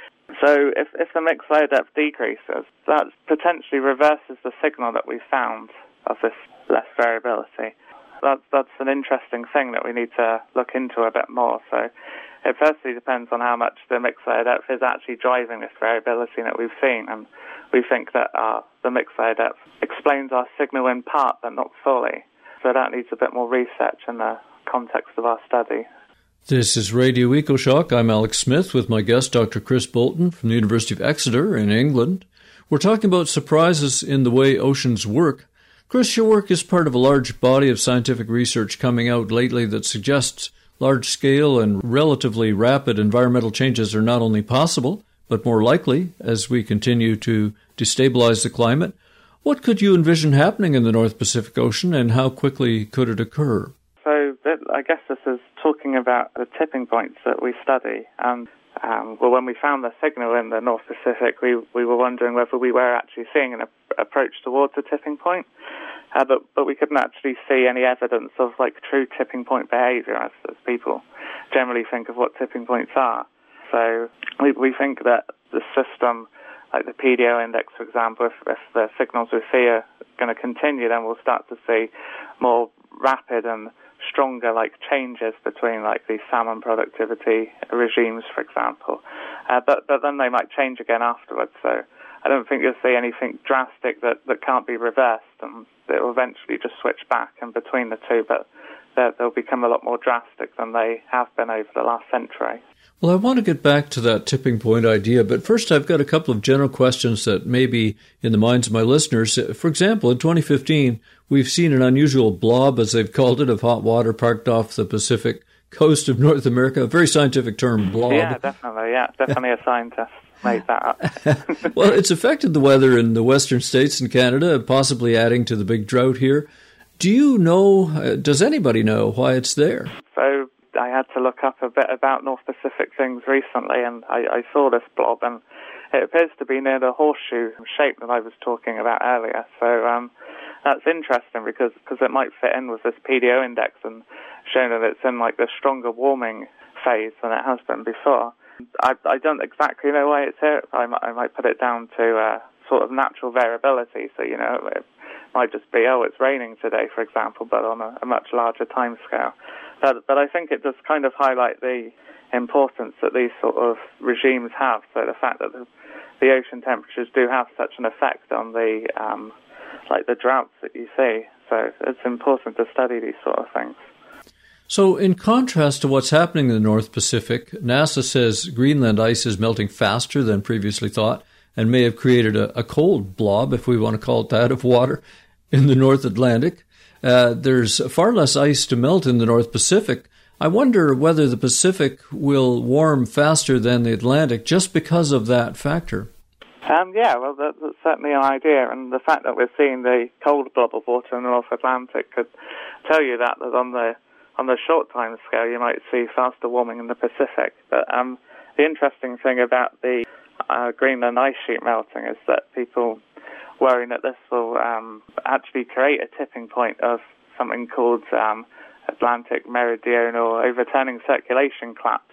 So if, if the mixed layer depth decreases, that potentially reverses the signal that we found of this less variability. That's, that's an interesting thing that we need to look into a bit more. So it firstly depends on how much the mixed layer depth is actually driving this variability that we've seen. And we think that uh, the mixed layer depth explains our signal in part, but not fully. So that needs a bit more research in the context of our study. This is Radio EcoShock. I'm Alex Smith with my guest, Doctor Chris Bolton from the University of Exeter in England. We're talking about surprises in the way oceans work. Chris, your work is part of a large body of scientific research coming out lately that suggests large-scale and relatively rapid environmental changes are not only possible, but more likely as we continue to destabilize the climate. What could you envision happening in the North Pacific Ocean, and how quickly could it occur? So I guess this is talking about the tipping points that we study. And um, well, when we found the signal in the North Pacific, we, we were wondering whether we were actually seeing an a- approach towards a tipping point. Uh, but, but we couldn't actually see any evidence of like true tipping point behavior as, as people generally think of what tipping points are. So we, we think that the system, like the P D O index, for example, if, if the signals we see are going to continue, then we'll start to see more rapid and stronger like changes between like these salmon productivity regimes, for example. Uh, but but then they might change again afterwards. So I don't think you'll see anything drastic that, that can't be reversed, and it will eventually just switch back in between the two, but they'll become a lot more drastic than they have been over the last century. Well, I want to get back to that tipping point idea, but first I've got a couple of general questions that may be in the minds of my listeners. For example, in twenty fifteen, we've seen an unusual blob, as they've called it, of hot water parked off the Pacific coast of North America. A very scientific term, blob. Yeah, definitely. Yeah, definitely a scientist made that up. Well, it's affected the weather in the western states and Canada, possibly adding to the big drought here. Do you know, uh, does anybody know why it's there? So I had to look up a bit about North Pacific things recently, and I, I saw this blob, and it appears to be near the horseshoe shape that I was talking about earlier. So um, that's interesting because cause it might fit in with this P D O index and showing that it's in like the stronger warming phase than it has been before. I, I don't exactly know why it's here. I might, I might put it down to uh, sort of natural variability. So, you know, it might just be, oh, it's raining today, for example, but on a, a much larger time scale. But, but I think it does kind of highlight the importance that these sort of regimes have. So the fact that the, the ocean temperatures do have such an effect on the, um, like the droughts that you see. So it's important to study these sort of things. So in contrast to what's happening in the North Pacific, NASA says Greenland ice is melting faster than previously thought and may have created a, a cold blob, if we want to call it that, of water. in the North Atlantic. Uh, there's far less ice to melt in the North Pacific. I wonder whether the Pacific will warm faster than the Atlantic just because of that factor. Um, yeah, well, that, that's certainly an idea, and the fact that we're seeing the cold blob of water in the North Atlantic could tell you that, that on the on the short time scale you might see faster warming in the Pacific. But um, the interesting thing about the uh, Greenland ice sheet melting is that people worrying that this will um, actually create a tipping point of something called um, Atlantic meridional overturning circulation collapse,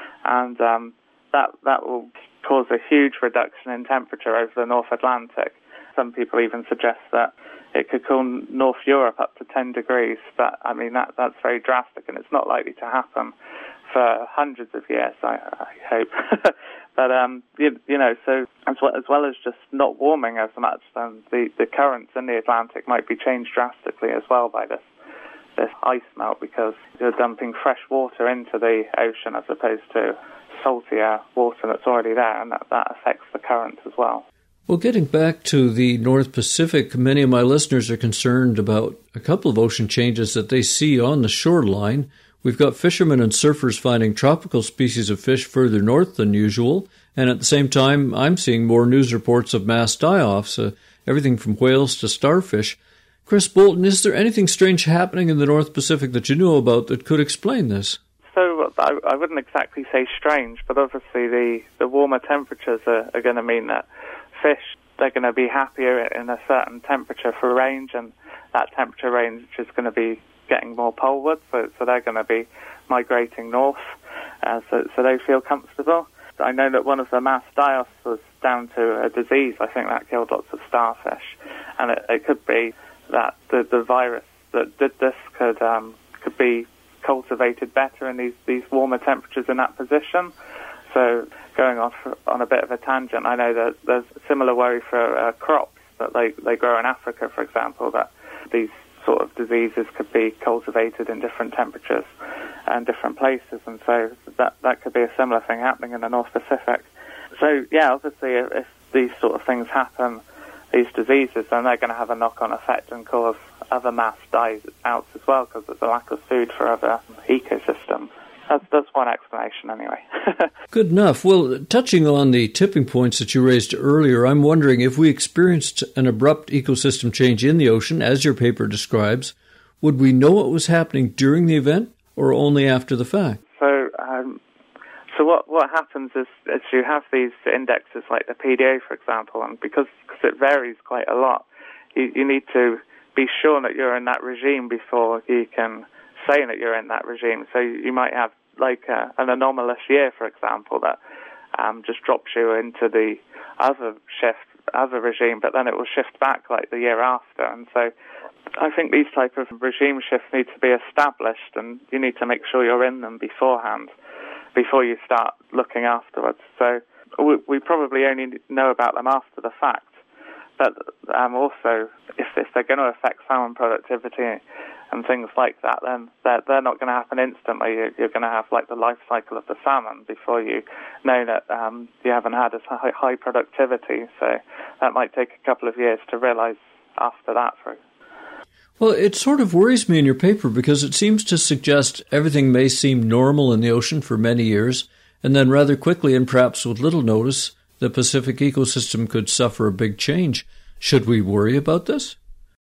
and um, that that will cause a huge reduction in temperature over the North Atlantic. Some people even suggest that it could cool North Europe up to ten degrees, but I mean that that's very drastic, and it's not likely to happen for hundreds of years, I, I hope. But um, you, you know, so as well, as well as just not warming as much, then the, the currents in the Atlantic might be changed drastically as well by this this ice melt, because you're dumping fresh water into the ocean as opposed to saltier water that's already there, and that, that affects the currents as well. Well, getting back to the North Pacific, many of my listeners are concerned about a couple of ocean changes that they see on the shoreline. We've got fishermen and surfers finding tropical species of fish further north than usual, and at the same time, I'm seeing more news reports of mass die-offs, uh, everything from whales to starfish. Chris Bolton, is there anything strange happening in the North Pacific that you know about that could explain this? So I, I wouldn't exactly say strange, but obviously the, the warmer temperatures are, are going to mean that fish, they're going to be happier in a certain temperature for range, and that temperature range is going to be getting more poleward, so, so they're going to be migrating north, uh, so, so they feel comfortable. I know that one of the mass die-offs was down to a disease. I think that killed lots of starfish, and it, it could be that the, the virus that did this could um, could be cultivated better in these, these warmer temperatures in that position. So going off on a bit of a tangent, I know that there's a similar worry for uh, crops that they, they grow in Africa, for example, that these sort of diseases could be cultivated in different temperatures and different places, and so that, that could be a similar thing happening in the North Pacific. So, yeah, obviously, if, if these sort of things happen, these diseases, then they're going to have a knock-on effect and cause other mass die-outs as well, because there's a lack of food for other ecosystems. That's, that's one explanation, anyway. Good enough. Well, touching on the tipping points that you raised earlier, I'm wondering if we experienced an abrupt ecosystem change in the ocean, as your paper describes, would we know what was happening during the event or only after the fact? So, um, so what what happens is, is you have these indexes like the P D A, for example, and because, because it varies quite a lot, you, you need to be sure that you're in that regime before you can say that you're in that regime. So you might have like a, an anomalous year, for example, that um, just drops you into the other shift, other regime, but then it will shift back like the year after. And so I think these type of regime shifts need to be established, and you need to make sure you're in them beforehand, before you start looking afterwards. So we, we probably only know about them after the fact. But um, also, if, if they're going to affect salmon productivity and things like that, then they're, they're not going to happen instantly. You're, you're going to have like the life cycle of the salmon before you know that um, you haven't had as high, high productivity. So that might take a couple of years to realize after that. For Well, it sort of worries me in your paper because it seems to suggest everything may seem normal in the ocean for many years, and then rather quickly and perhaps with little notice, the Pacific ecosystem could suffer a big change. Should we worry about this?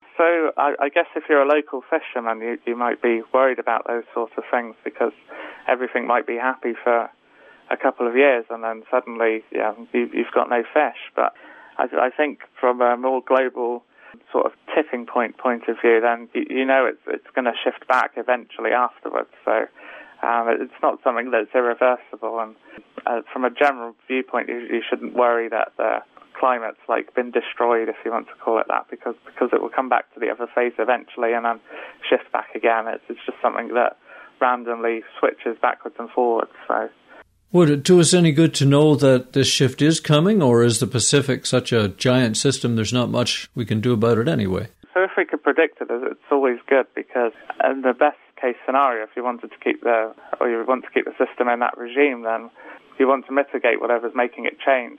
So I, I guess if you're a local fisherman, you, you might be worried about those sorts of things because everything might be happy for a couple of years and then suddenly yeah, you, you've got no fish. But I, I think from a more global sort of tipping point point of view, then you, you know it's, it's going to shift back eventually afterwards. So um, it's not something that's irreversible. And uh, from a general viewpoint, you, you shouldn't worry that the climate's like been destroyed, if you want to call it that, because because it will come back to the other phase eventually and then shift back again. It's, it's just something that randomly switches backwards and forwards. So, would it do us any good to know that this shift is coming, or is the Pacific such a giant system there's not much we can do about it anyway? So if we could predict it, it's always good, because in the best case scenario, if you wanted to keep the or you want to keep the system in that regime, then you want to mitigate whatever's making it change.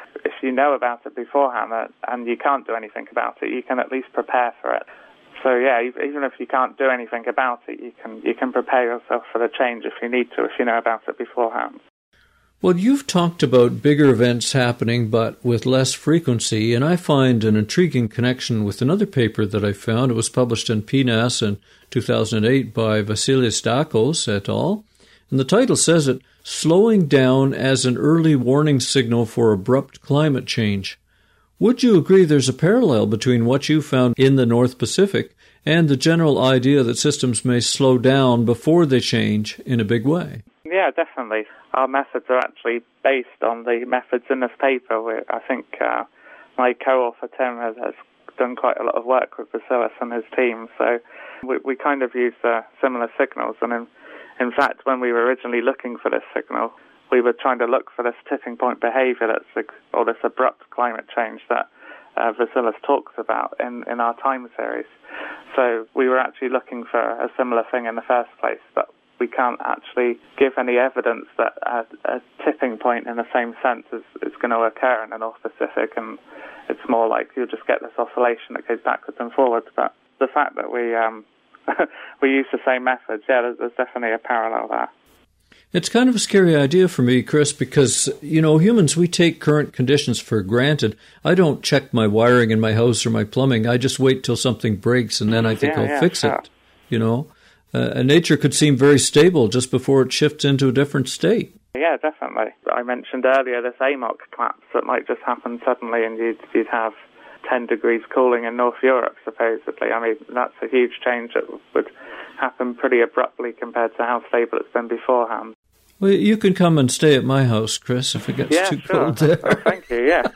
if you know about it beforehand and you can't do anything about it, you can at least prepare for it. So yeah, even if you can't do anything about it, you can you can prepare yourself for the change if you need to, if you know about it beforehand. Well, you've talked about bigger events happening, but with less frequency, and I find an intriguing connection with another paper that I found. It was published in P N A S in two thousand eight by Vasilis Dakos et al., and the title says it, Slowing Down as an Early Warning Signal for Abrupt Climate Change. Would you agree there's a parallel between what you found in the North Pacific and the general idea that systems may slow down before they change in a big way? Yeah, definitely. Our methods are actually based on the methods in this paper. We, I think uh, my co-author Tim has, has done quite a lot of work with Vasilis and his team, so we, we kind of use uh, similar signals. And in, in fact, when we were originally looking for this signal, we were trying to look for this tipping point behavior that's, or this abrupt climate change that uh, Vasilis talks about in, in our time series. So we were actually looking for a similar thing in the first place, but we can't actually give any evidence that a, a tipping point in the same sense is, is going to occur in the North Pacific, and it's more like you'll just get this oscillation that goes backwards and forwards. But the fact that we um, we use the same methods, yeah, there's, there's definitely a parallel there. It's kind of a scary idea for me, Chris, because, you know, humans, we take current conditions for granted. I don't check my wiring in my house or my plumbing. I just wait till something breaks, and then I think yeah, I'll yeah, fix sure. it, you know. Uh, and nature could seem very stable just before it shifts into a different state. Yeah, definitely. I mentioned earlier this A M O C collapse that might just happen suddenly, and you'd, you'd have ten degrees cooling in North Europe, supposedly. I mean, that's a huge change that would happen pretty abruptly compared to how stable it's been beforehand. Well, you can come and stay at my house, Chris, if it gets yeah, too sure. cold there. Oh, thank you, yeah.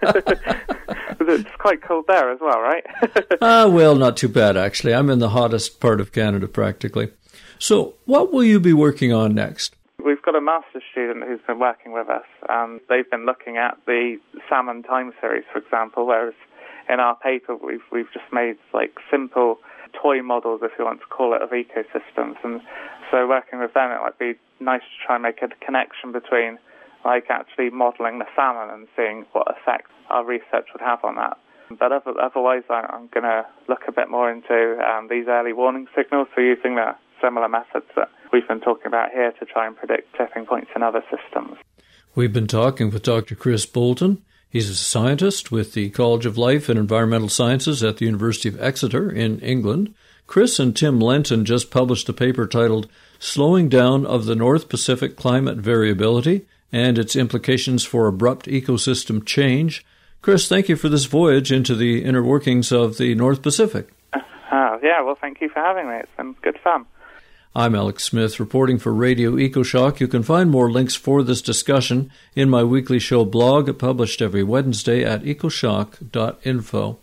It's quite cold there as well, right? Ah, well, not too bad, actually. I'm in the hottest part of Canada, practically. So what will you be working on next? We've got a master's student who's been working with us, and they've been looking at the salmon time series, for example, whereas in our paper we've we've just made like simple toy models, if you want to call it, of ecosystems. And so working with them, it might be nice to try and make a connection between like actually modelling the salmon and seeing what effect our research would have on that. But other, otherwise, I, I'm going to look a bit more into um, these early warning signals, so using the similar methods that we've been talking about here to try and predict tipping points in other systems. We've been talking with Doctor Chris Bolton. He's a scientist with the College of Life and Environmental Sciences at the University of Exeter in England. Chris and Tim Lenton just published a paper titled Slowing Down of the North Pacific Climate Variability and Its Implications for Abrupt Ecosystem Change. Chris, thank you for this voyage into the inner workings of the North Pacific. Uh, yeah, well, thank you for having me. It's been good fun. I'm Alex Smith, reporting for Radio EcoShock. You can find more links for this discussion in my weekly show blog, published every Wednesday at ecoshock dot info.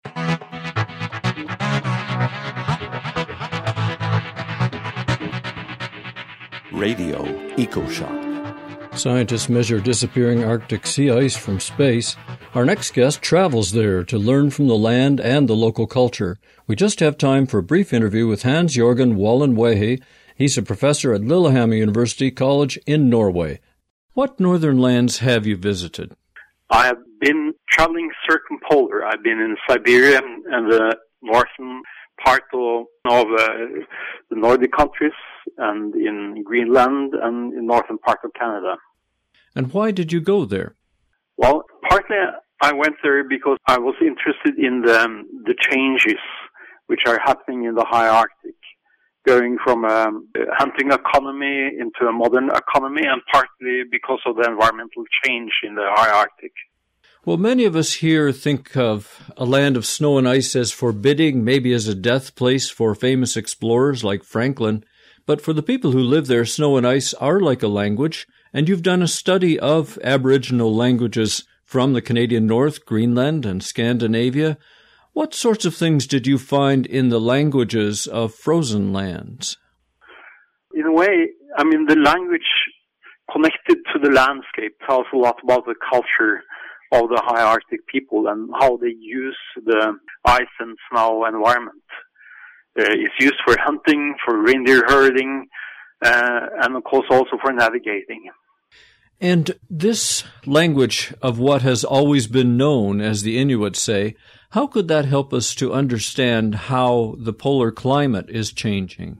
Radio EcoShock. Scientists measure disappearing Arctic sea ice from space. Our next guest travels there to learn from the land and the local culture. We just have time for a brief interview with Hans-Jorgen Wallenwehe. He's a professor at Lillehammer University College in Norway. What northern lands have you visited? I have been traveling circumpolar. I've been in Siberia and the northern part of, of uh, the Nordic countries, and in Greenland and in northern part of Canada. And why did you go there? Well, partly I went there because I was interested in the, um, the changes which are happening in the high Arctic, going from a hunting economy into a modern economy, and partly because of the environmental change in the high Arctic. Well, many of us here think of a land of snow and ice as forbidding, maybe as a death place for famous explorers like Franklin. But for the people who live there, snow and ice are like a language, and you've done a study of Aboriginal languages from the Canadian North, Greenland, and Scandinavia. What sorts of things did you find in the languages of frozen lands? In a way, I mean, the language connected to the landscape tells a lot about the culture of the high Arctic people and how they use the ice and snow environment. Uh, it's used for hunting, for reindeer herding, uh, and of course also for navigating. And this language of what has always been known, as the Inuit say, how could that help us to understand how the polar climate is changing?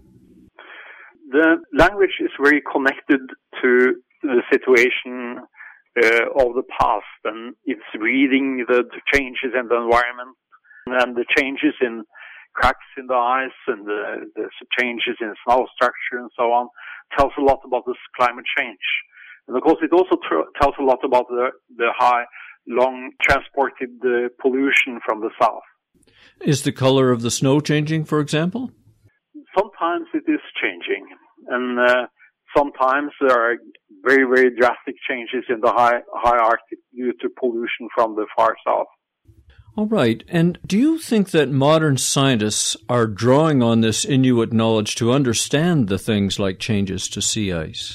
The language is very connected to the situation uh, of the past, and it's reading the changes in the environment and the changes in cracks in the ice and the, the changes in snow structure and so on tells a lot about this climate change. And of course, it also tr- tells a lot about the, the high, long transported uh, pollution from the south. Is the color of the snow changing, for example? Sometimes it is changing, and uh, sometimes there are very, very drastic changes in the high, high Arctic due to pollution from the far south. All right. And do you think that modern scientists are drawing on this Inuit knowledge to understand the things like changes to sea ice?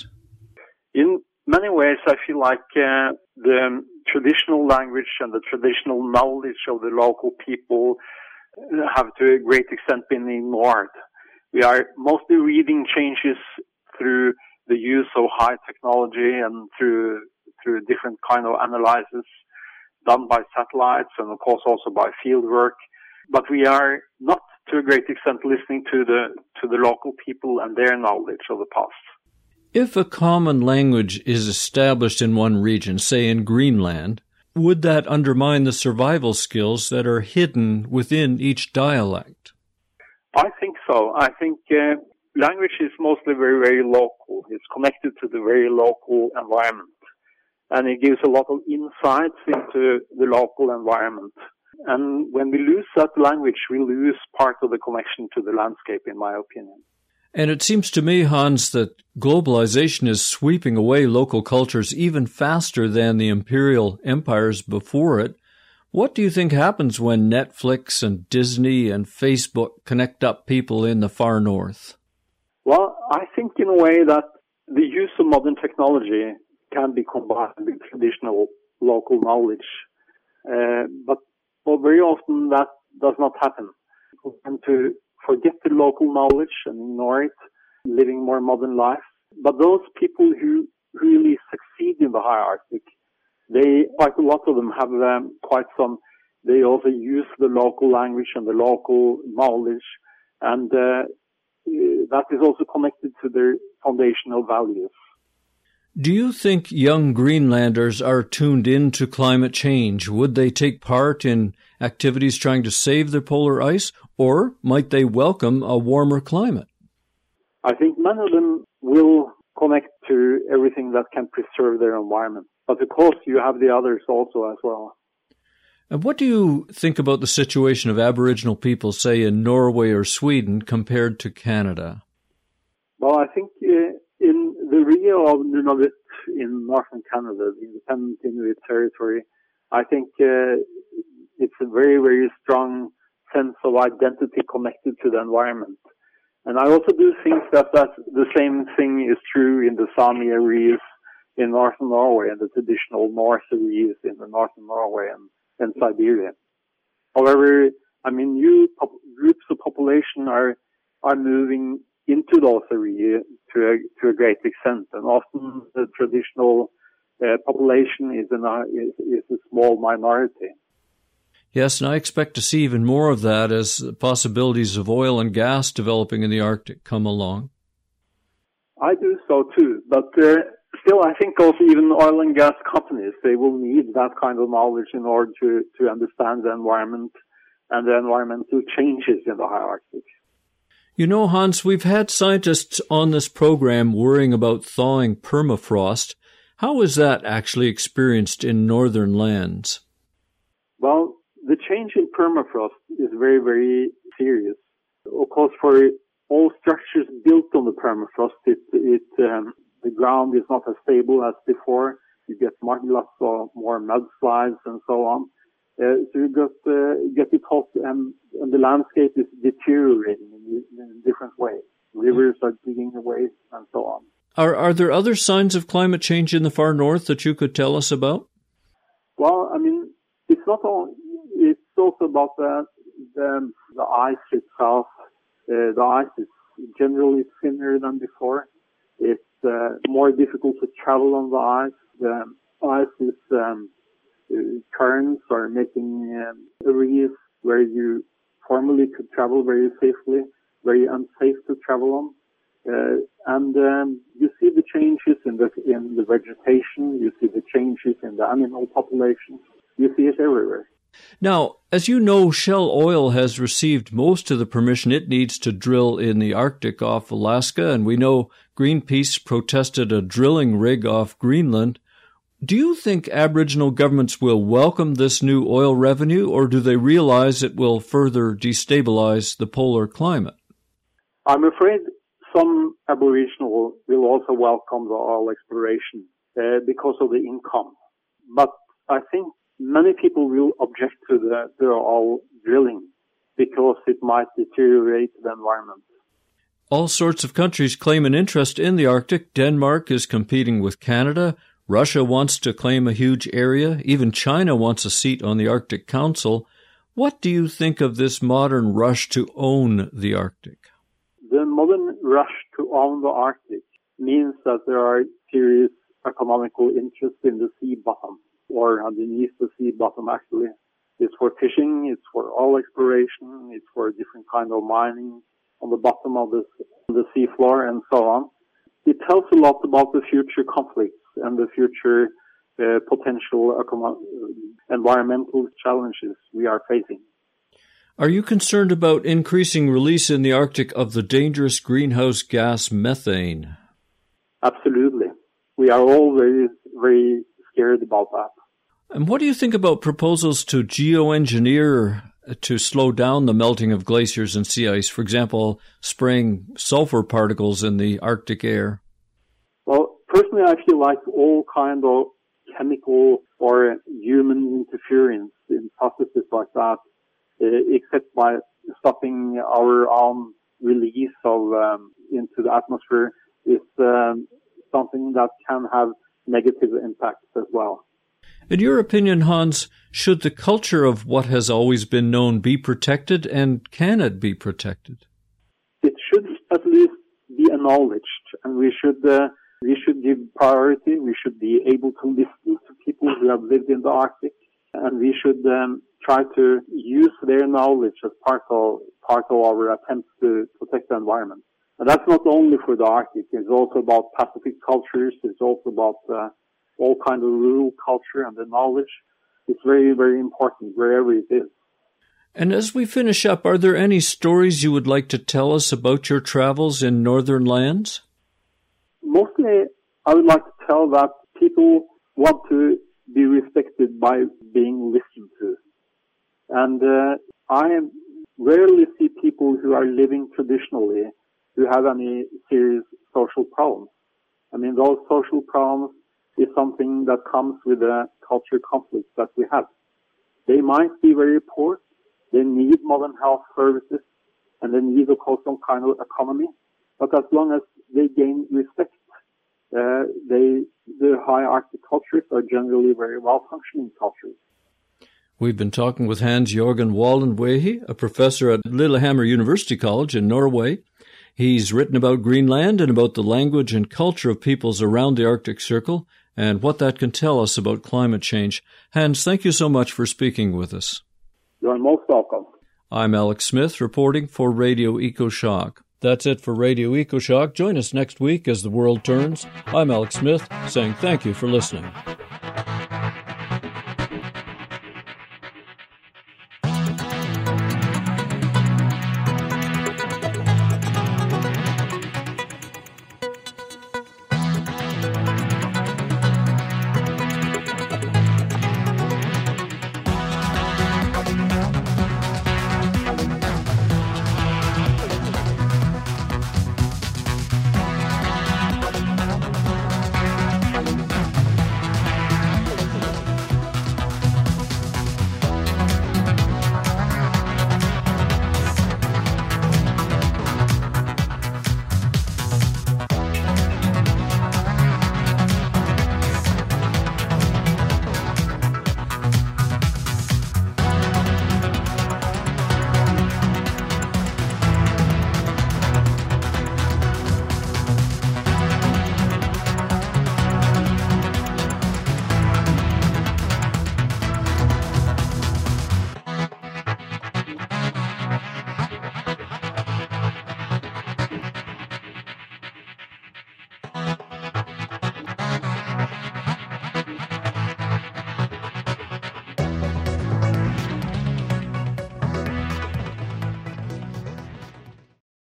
In many ways, I feel like uh, the traditional language and the traditional knowledge of the local people have to a great extent been ignored. We are mostly reading changes through the use of high technology and through through different kind of analysis done by satellites and of course also by field work. But we are not to a great extent listening to the to the local people and their knowledge of the past. If a common language is established in one region, say in Greenland, would that undermine the survival skills that are hidden within each dialect? I think so. I think uh, language is mostly very, very local. It's connected to the very local environment. And it gives a lot of insights into the local environment. And when we lose that language, we lose part of the connection to the landscape, in my opinion. And it seems to me, Hans, that globalization is sweeping away local cultures even faster than the imperial empires before it. What do you think happens when Netflix and Disney and Facebook connect up people in the far north? Well, I think in a way that the use of modern technology can be combined with traditional local knowledge. Uh, but well, very often that does not happen. People tend to forget the local knowledge and ignore it, living more modern life. But those people who really succeed in the high Arctic, they, quite a lot of them have um, quite some, they also use the local language and the local knowledge, and uh, that is also connected to their foundational values. Do you think young Greenlanders are tuned into climate change? Would they take part in activities trying to save the polar ice, or might they welcome a warmer climate? I think many of them will connect to everything that can preserve their environment. But of course, you have the others also as well. And what do you think about the situation of Aboriginal people, say, in Norway or Sweden compared to Canada? Well, I think uh, in the region of Nunavut in northern Canada, the independent Inuit territory, I think uh, it's a very, very strong sense of identity connected to the environment. And I also do think that that's, the same thing is true in the Sami areas in northern Norway and the traditional Norse areas in the northern Norway and, and Siberia. However, I mean, new pop- groups of population are are moving into those areas to a, to a great extent, and often the traditional uh, population is, an, is, is a small minority. Yes, and I expect to see even more of that as the possibilities of oil and gas developing in the Arctic come along. I do so too, but uh, still I think also even oil and gas companies, they will need that kind of knowledge in order to, to understand the environment and the environmental changes in the high Arctic. You know, Hans, we've had scientists on this program worrying about thawing permafrost. How is that actually experienced in northern lands? Well, the change in permafrost is very, very serious. Of course, for all structures built on the permafrost, it, it um, the ground is not as stable as before. You get lots of more mudslides and so on. Uh, so you get, uh, get it hot, and, and the landscape is deteriorating in, in different ways. Rivers are digging away and so on. Are are there other signs of climate change in the far north that you could tell us about? Well, I mean, it's not all. It's also about the the, the ice itself. Uh, the ice is generally thinner than before. It's uh, more difficult to travel on the ice. the ice is um, uh, currents are making um, areas where you formerly could travel very safely, very unsafe to travel on. Uh, and um, you see the changes in the in the vegetation, you see the changes in the animal population, you see it everywhere. Now, as you know, Shell Oil has received most of the permission it needs to drill in the Arctic off Alaska, and we know Greenpeace protested a drilling rig off Greenland. Do you think Aboriginal governments will welcome this new oil revenue, or do they realize it will further destabilize the polar climate? I'm afraid some Aboriginal will also welcome the oil exploration uh, because of the income. But I think many people will object to the, the oil drilling because it might deteriorate the environment. All sorts of countries claim an interest in the Arctic. Denmark is competing with Canada. Russia wants to claim a huge area. Even China wants a seat on the Arctic Council. What do you think of this modern rush to own the Arctic? The modern rush to own the Arctic means that there are serious economical interests in the sea bottom, or underneath the sea bottom actually. It's for fishing, it's for oil exploration, it's for different kind of mining on the bottom of the, the sea floor and so on. It tells a lot about the future conflicts and the future uh, potential economic, environmental challenges we are facing. Are you concerned about increasing release in the Arctic of the dangerous greenhouse gas methane? Absolutely. We are all very, very scared about that. And what do you think about proposals to geoengineer to slow down the melting of glaciers and sea ice, for example, spraying sulfur particles in the Arctic air? Well, personally, I feel like all kind of chemical or human interference in processes like that, uh, except by stopping our own release of um, into the atmosphere, is um, something that can have negative impacts as well. In your opinion, Hans, should the culture of what has always been known be protected, and can it be protected? It should at least be acknowledged, and we should uh, we should give priority. We should be able to listen to people who have lived in the Arctic, and we should um, try to use their knowledge as part of part of our attempts to protect the environment. And that's not only for the Arctic. It's also about Pacific cultures. It's also about uh, all kind of rural culture and the knowledge. It's very, very important wherever it is. And as we finish up, are there any stories you would like to tell us about your travels in northern lands? Mostly, I would like to tell that people want to be respected by being listened to. And uh, I rarely see people who are living traditionally who have any serious social problems. I mean, those social problems is something that comes with the culture conflicts that we have. They might be very poor, they need modern health services, and they need, of course, some kind of economy. But as long as they gain respect, uh, they, the high Arctic cultures are generally very well-functioning cultures. We've been talking with Hans-Jørgen Wallenwehe, a professor at Lillehammer University College in Norway. He's written about Greenland and about the language and culture of peoples around the Arctic Circle and what that can tell us about climate change. Hans, thank you so much for speaking with us. You're most welcome. I'm Alex Smith, reporting for Radio EcoShock. That's it for Radio EcoShock. Join us next week as the world turns. I'm Alex Smith, saying thank you for listening.